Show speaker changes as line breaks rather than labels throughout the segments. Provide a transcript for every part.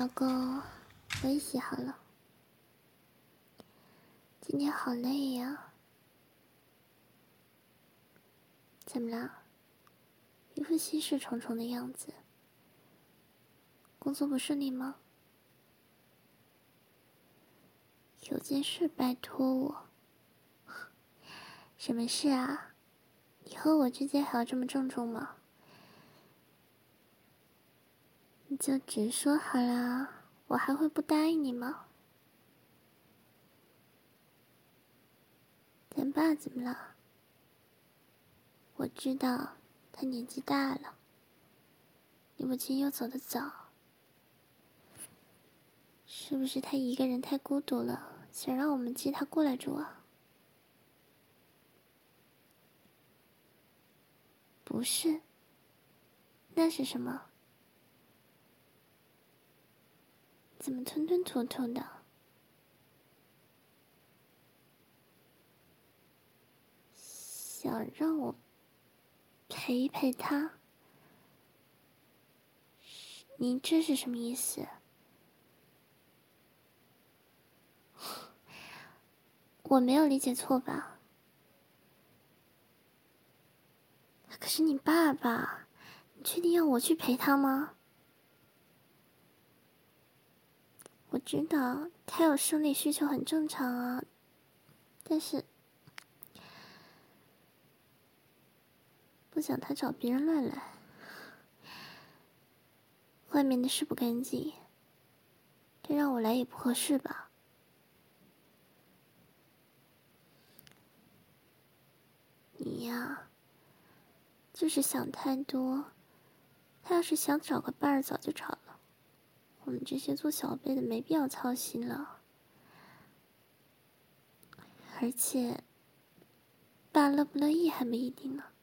老公，我也洗好了。今天好累呀。怎么了？一副心事重重的样子。工作不顺利吗？有件事拜托我。什么事啊？你和我之间还要这么郑重吗？你就直说好啦，我还会不答应你吗？咱爸怎么了？我知道他年纪大了，你母亲又走得早，是不是他一个人太孤独了，想让我们接他过来住啊？不是，那是什么？怎么吞吞吐吐的？想让我陪陪他？你这是什么意思？我没有理解错吧？可是你爸爸，你确定要我去陪他吗？我知道他有生理需求很正常啊，但是不想他找别人乱来。外面的事不干净，这让我来也不合适吧？你呀，就是想太多。他要是想找个伴儿，早就找了。我们这些做小辈的没必要操心了。而且，爸乐不乐意还没一定呢。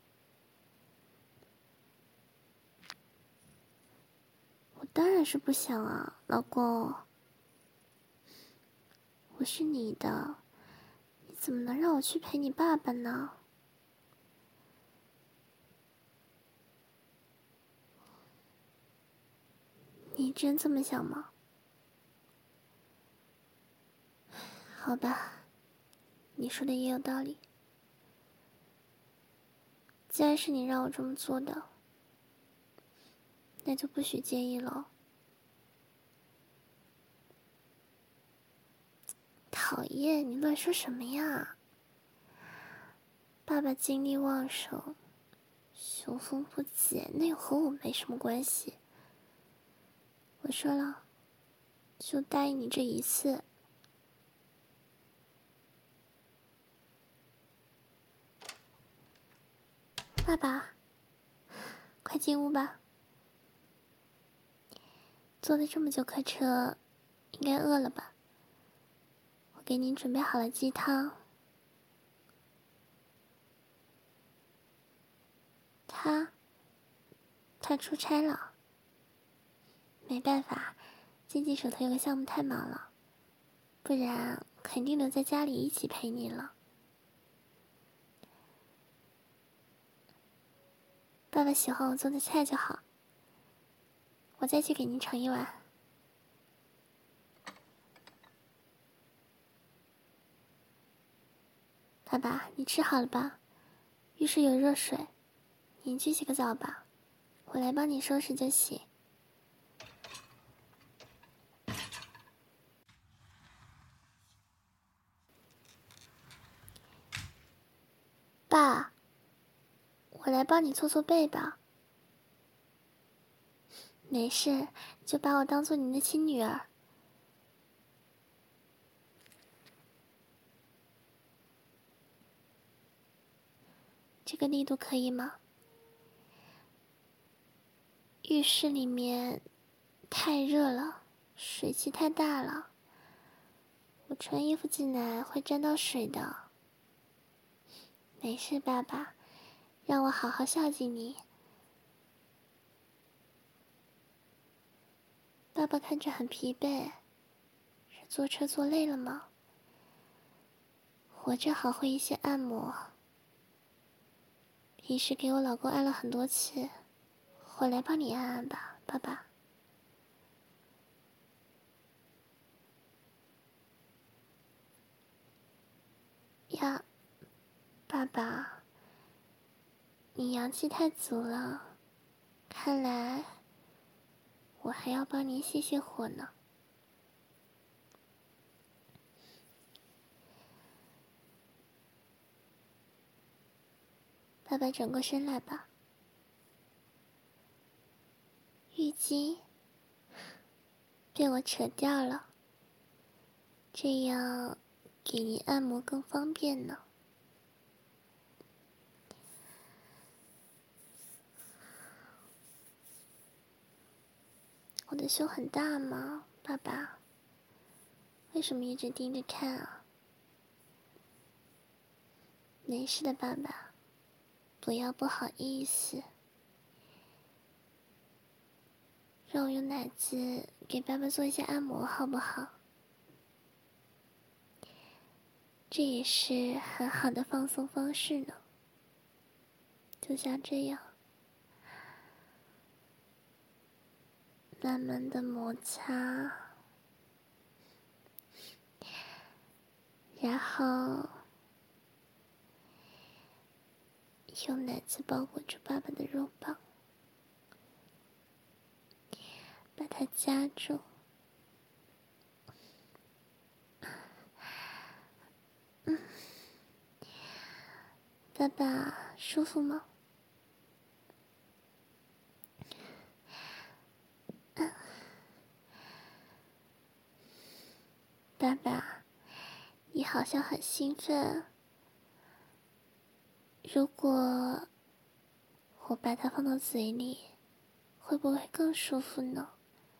我当然是不想啊，老公。我是你的，你怎么能让我去陪你爸爸呢？你真这么想吗？好吧，你说的也有道理。既然是你让我这么做的，那就不许介意了。讨厌，你乱说什么呀？爸爸精力旺盛，雄风不减，那又和我没什么关系。我说了，就答应你这一次。爸爸，快进屋吧。坐了这么久客车，应该饿了吧？我给您准备好了鸡汤。他出差了，没办法，经济手头有个项目太忙了，不然肯定留在家里一起陪你了。爸爸喜欢我做的菜就好，我再去给您盛一碗。爸爸，你吃好了吧？浴室有热水，你去洗个澡吧，我来帮你收拾就行。爸，我来帮你搓搓背吧。没事，就把我当做您的亲女儿。这个力度可以吗？浴室里面太热了，水汽太大了，我穿衣服进来会沾到水的。没事，爸爸，让我好好孝敬你。爸爸看着很疲惫，是坐车坐累了吗？我正好会一些按摩，平时给我老公按了很多次，我来帮你按按吧，爸爸。 呀，爸爸，你阳气太足了，看来我还要帮您泄泄火呢。爸爸转过身来吧，浴巾被我扯掉了，这样给您按摩更方便呢。我的胸很大吗，爸爸？为什么一直盯着看啊？没事的，爸爸，不要不好意思。让我用奶子给爸爸做一下按摩，好不好？这也是很好的放松方式呢。就像这样，慢慢的摩擦，然后用奶子包裹住爸爸的肉棒，把它夹住。爸爸舒服吗？爸爸，你好像很兴奋。如果我把它放到嘴里，会不会更舒服呢？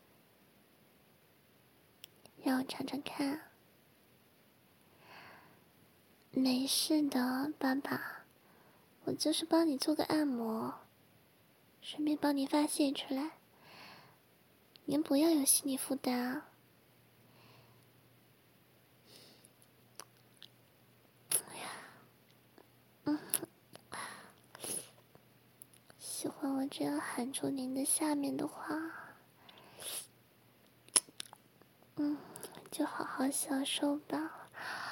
让我尝尝看。没事的，爸爸，我就是帮你做个按摩，顺便帮你发泄出来。您不要有心理负担啊。喜欢我这样含住您的下面的话，就好好享受吧。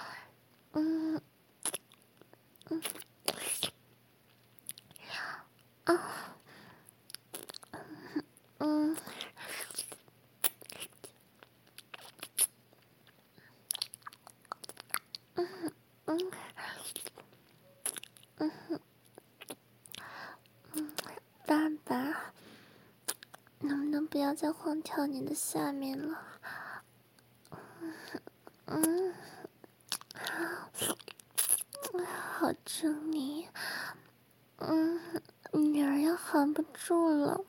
爸爸，能不能不要再晃跳你的下面了？好狰狞，女儿要含不住了。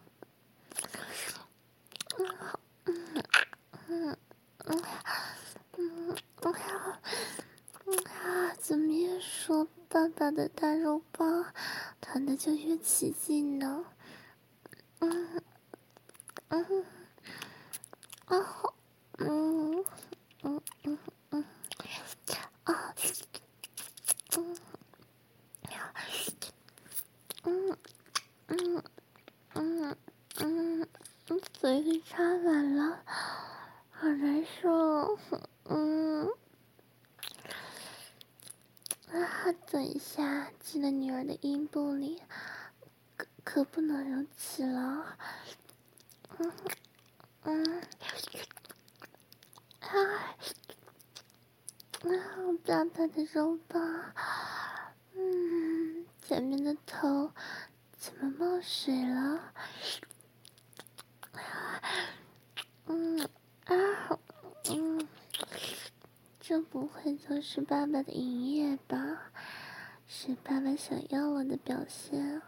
怎么越说爸爸的大肉棒弹的就越起劲呢？嘴给插满了，好难受。等一下，进了女儿的阴部里，可不能容起了。爸爸的肉棒，前面的头怎么冒水了？这不会就是爸爸的营业吧？是爸爸想要我的表现。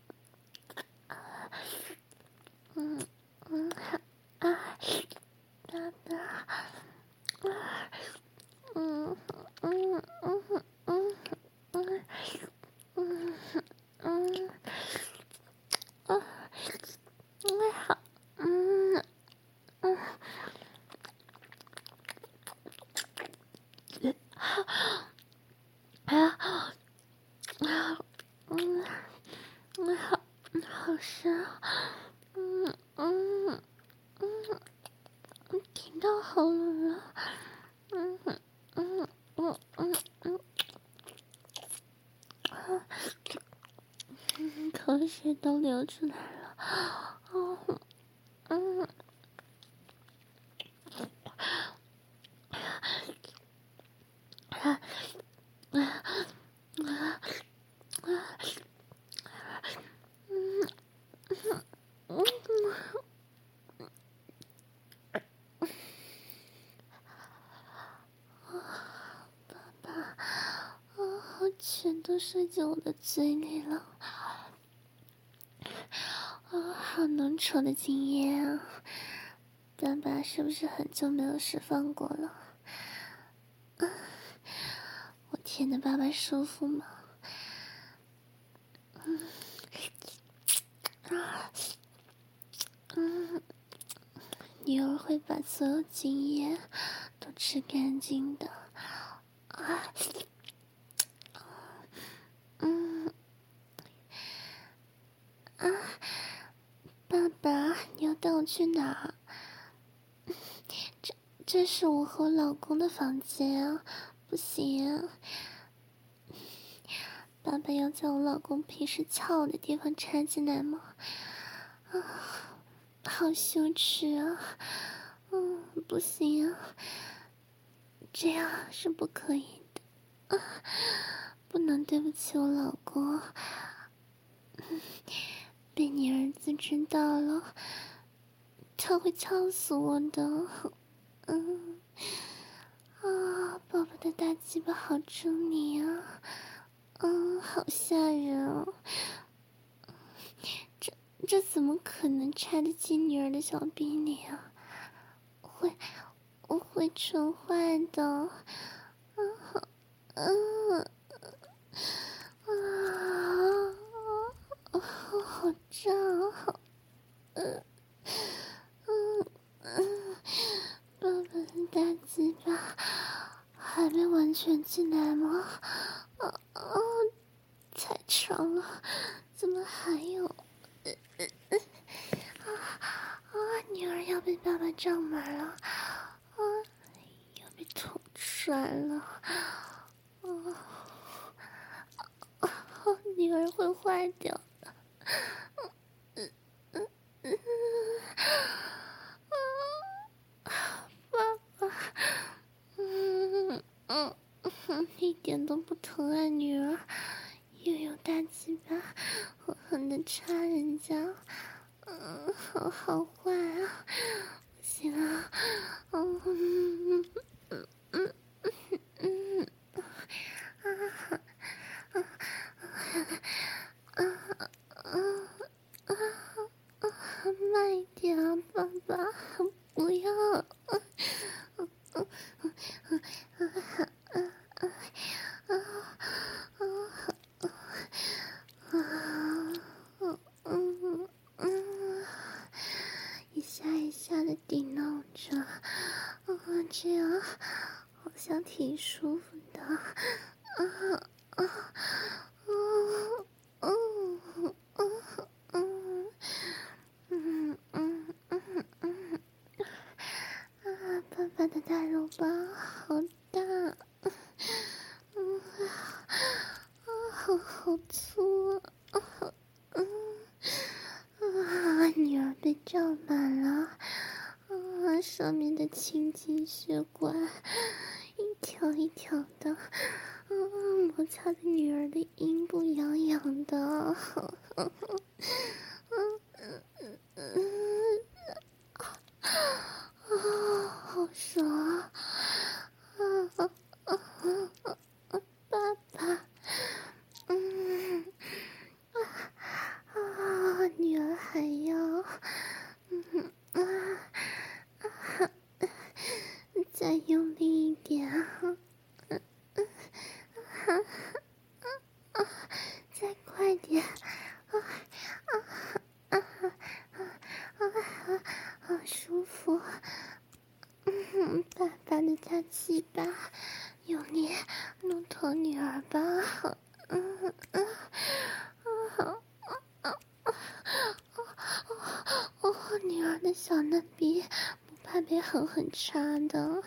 爸爸，好深，听到喉咙了， 流出来了。全都射进我的嘴里了，好浓稠的精液啊！爸爸是不是很久没有释放过了？我舔的爸爸舒服吗？女儿会把所有精液都吃干净的。爸爸，你要带我去哪？这是我和我老公的房间啊，不行啊！爸爸要在我老公平时翘的地方插进来吗？好羞耻啊！不行啊，这样是不可以的不能对不起我老公。被你儿子知道了，他会敲死我的。宝宝的大鸡巴好狰狞啊！好吓人哦！这怎么可能插得进女儿的小逼里啊？我会蠢坏的。好胀啊！爸爸的大鸡巴还没完全进来吗？太长了，怎么还有？女儿要被爸爸胀满了，要被捅出来了，女儿会坏掉的。爸爸，一点都不疼啊，女儿，又有大鸡巴，狠狠的插人家，好坏啊！不行啊，慢一点啊，爸爸，不要。一下一下的抵弄着，这样好像挺舒服的。爸爸的大肉包好大，好粗女儿被胀满了，上面的青筋血管一条一条的，摩擦的女儿的阴部痒痒的，好爽啊！爸爸，女儿还要，再用力一点，再快点，好舒服。爸爸的大鸡巴，用力弄头女儿吧。女儿的小嫩逼不怕被狠狠插的。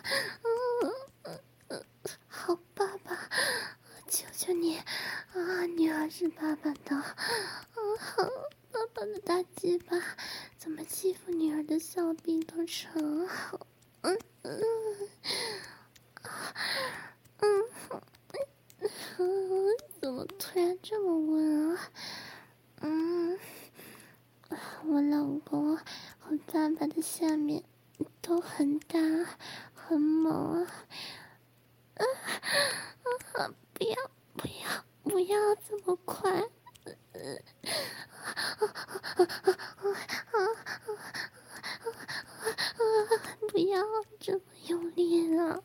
好，爸爸，求求你，女儿是爸爸的，好， 爸爸的大鸡巴怎么欺负女儿的小臂都成？怎么突然这么温啊？我老公和爸爸的下面都很大很猛啊！不要这么快！不要这么用力啊！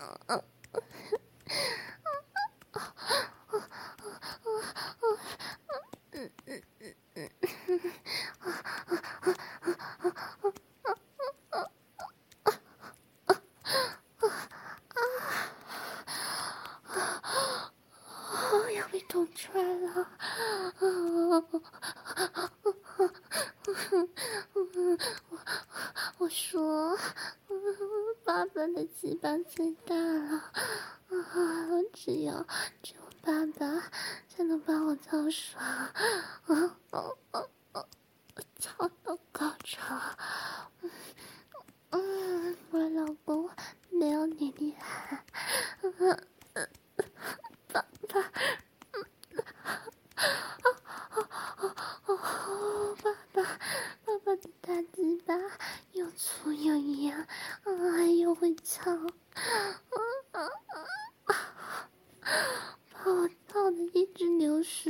要被捅出来了！我说，爸爸的鸡巴最大了，只有爸爸才能把我操爽，操到高潮。我老公没有你厉害，爸爸。爸爸的大鸡巴又粗又硬，又会操，把我操的一直流水，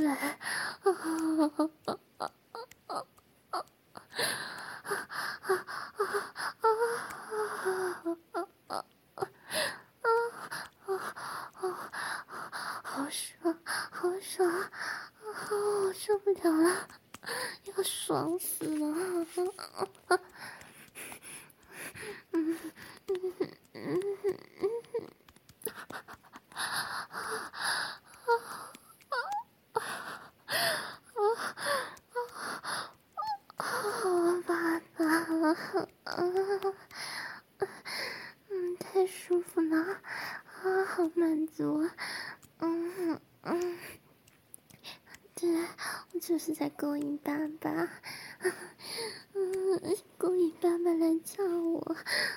好爽，好爽，我受不了了。要爽死了！爸爸，太舒服了，好满足，对，我就是在勾引爸爸，勾引爸爸来操我，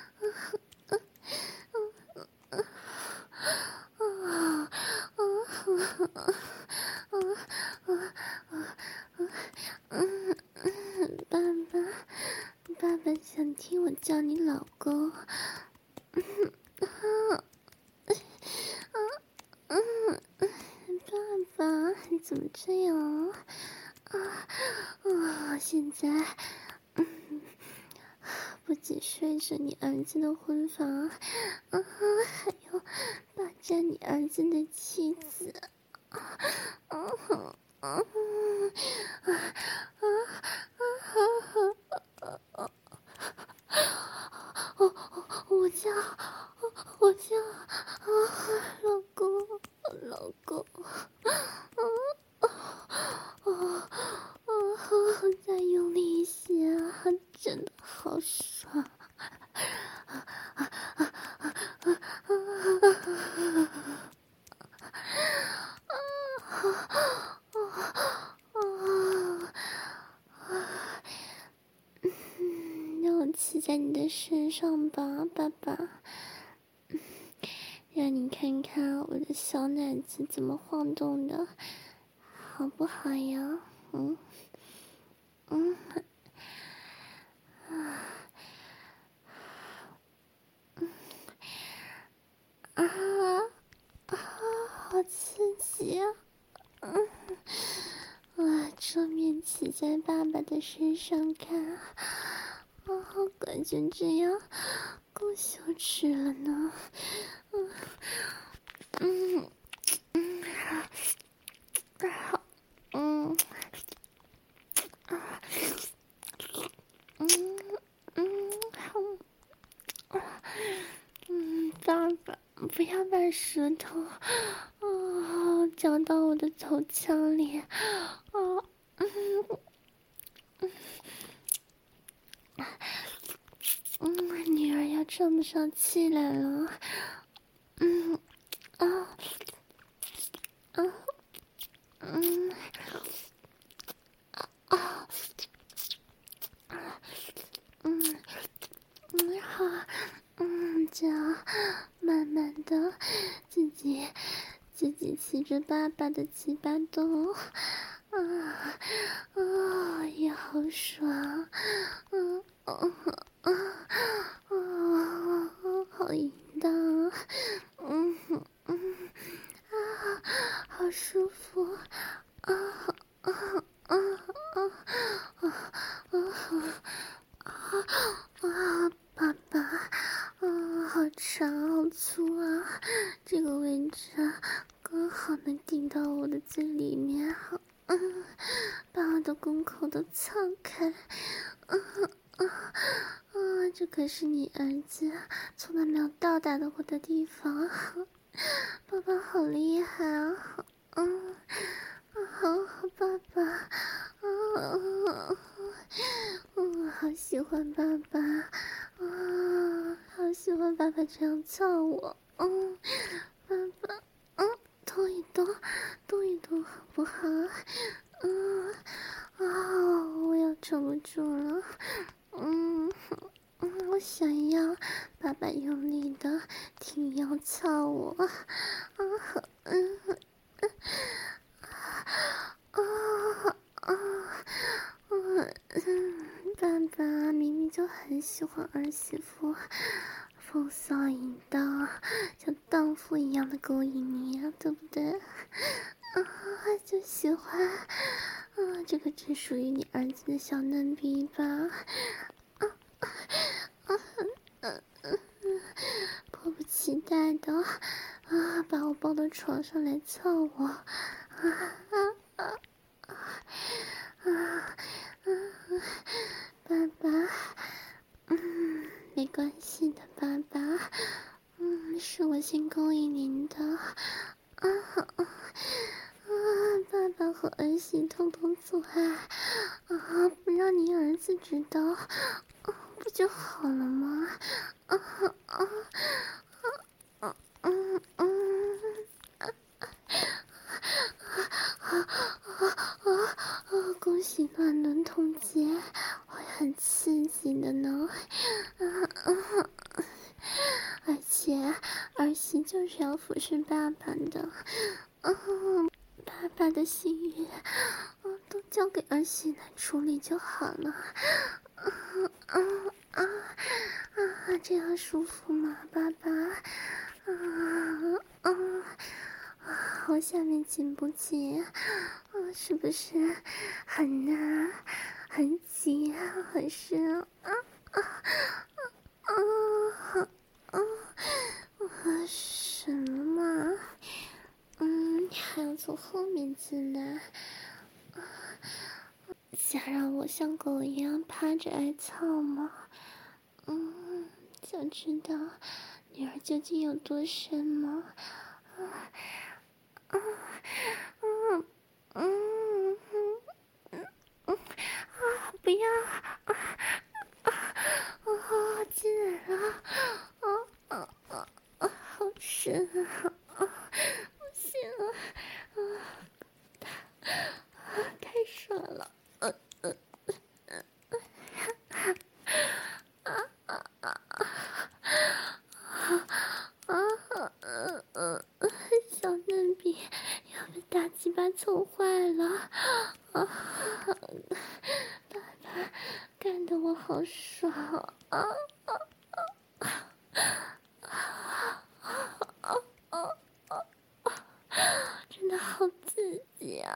爸爸想听我叫你老公，爸爸你怎么这样现在不仅睡着你儿子的婚房，还有霸占你儿子的妻子，我叫老公，老公，再用力一些啊，真的好爽。让我骑在你的身上吧，爸爸，让你看看我的小奶子怎么晃动的，好不好呀？好刺激啊！正面骑在爸爸的身上看，感觉这样够羞耻了呢。爸爸，不要把舌头夹到我的头腔里，女儿要喘不上气来了， 爸爸的鸡巴洞，也好爽，好淫荡，好舒服，爸爸，好长好粗啊，这个位置刚好能顶到我的嘴里面，把我的宫口都敞开，这可是你儿子从来没有到达的我的地方，爸爸好厉害啊，好爸爸，好喜欢爸爸，好喜欢爸爸这样操我，爸爸，动一动，动一动好不好？我要撑不住了，我想要爸爸用力的挺腰操我，爸爸明明就很喜欢儿媳妇风骚淫荡，像荡妇一样的勾引你啊，对不对？就喜欢，这个只属于你儿子的小嫩逼吧？迫不及待的把我抱到床上来操我，爸爸，没关系的，爸爸，是我先勾引您的，爸爸和儿媳偷偷做爱，不让你儿子知道，不就好了吗？恭喜乱伦通奸，会很刺激的呢。而且儿媳就是要服侍爸爸的，爸爸的性欲，都交给儿媳来处理就好了。这样舒服吗，爸爸？我下面紧不紧？是不是很难、很紧、很深？什么嘛？你还要从后面进来？想让我像狗一样趴着挨操吗？想知道女儿究竟有多深吗？不要！进来了！好深啊！不行太爽了！小嫩逼要被大鸡巴揍坏了！爸爸干得我好爽啊！真的好刺激啊！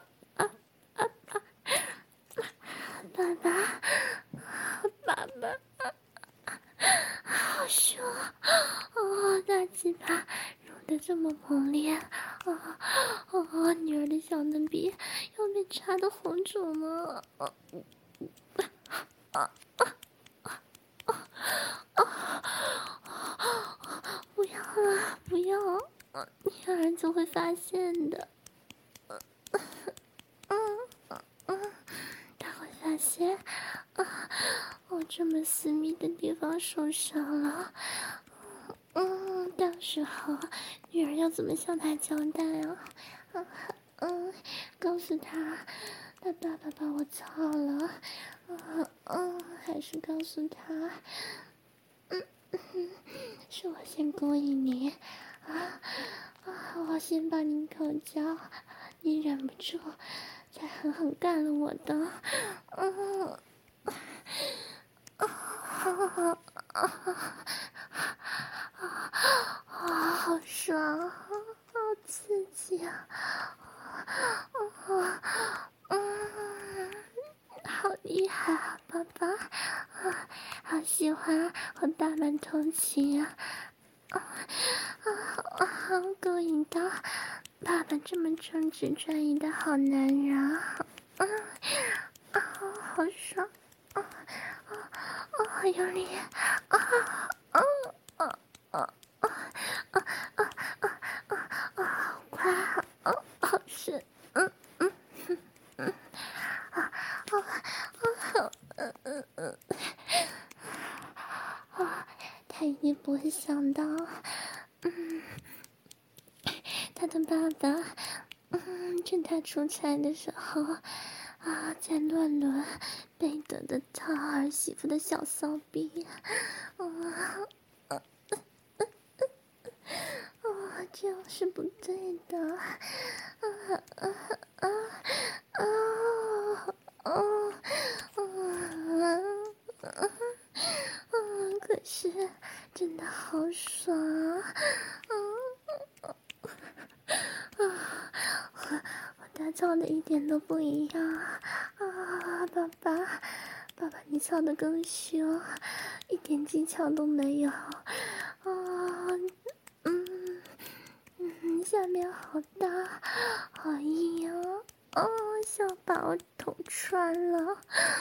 爸爸，爸爸，好凶！大鸡巴揉得这么猛烈，女儿的小嫩逼要被插得红肿了！不要了，不要！你儿子会发现的。他会发现，我这么私密的地方受伤了。到时候女儿要怎么向他交代啊？告诉他，他爸爸把我操了。还是告诉他，是我先勾引你， 我先把你口交，你忍不住才狠狠干了我的。好爽，好刺激啊！好厉害啊，爸爸！好喜欢和爸爸同情啊！好勾引到爸爸这么正直专一的好男人啊！好爽！好用力！好快！好深！他一定不会想到，他的爸爸，趁他出差的时候，在乱伦被得的他儿媳妇的小骚逼，这样是不对的，可是真的好爽啊！我大操的一点都不一样爸爸，你操的更凶，一点技巧都没有下面好大，好硬想把我捅穿了，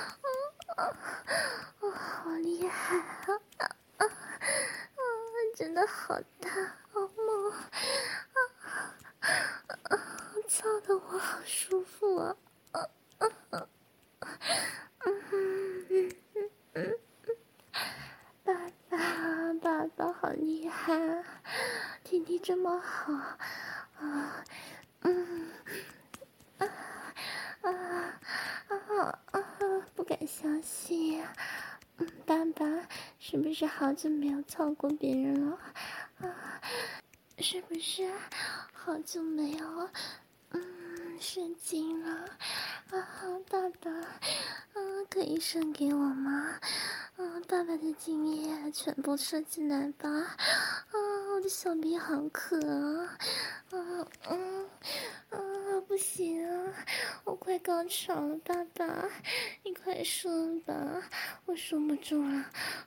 好厉害真的好大，好猛操的我好舒服啊！爸爸好厉害体力这么好不敢相信爸爸是不是好久没有操过别人了是不是好久没有射精了爸爸可以射给我吗爸爸的精液全部射进来吧我的小臂好渴不行我快高潮了爸爸你快说吧我收不住了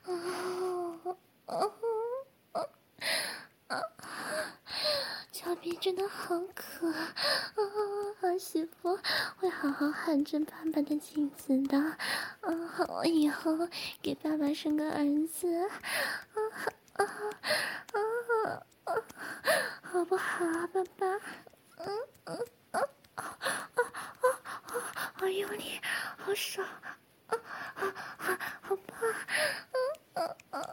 小臂真的好渴儿媳妇会好好含着爸爸的精子的好以后给爸爸生个儿子好不好爸爸好用力好爽好棒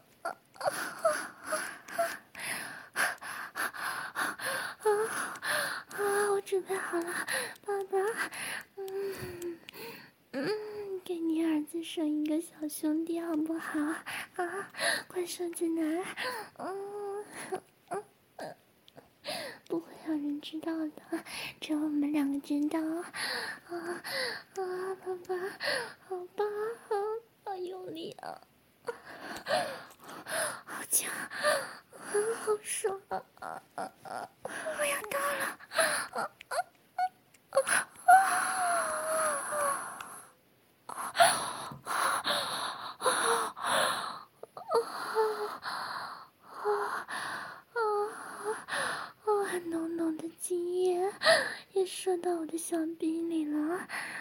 我准备好了爸爸给你儿子生一个小兄弟好不好快射进来不会有人知道的只有我们两个知道爸爸好棒好用力好强好爽我要到了浓浓的精液也射到我的小臂里了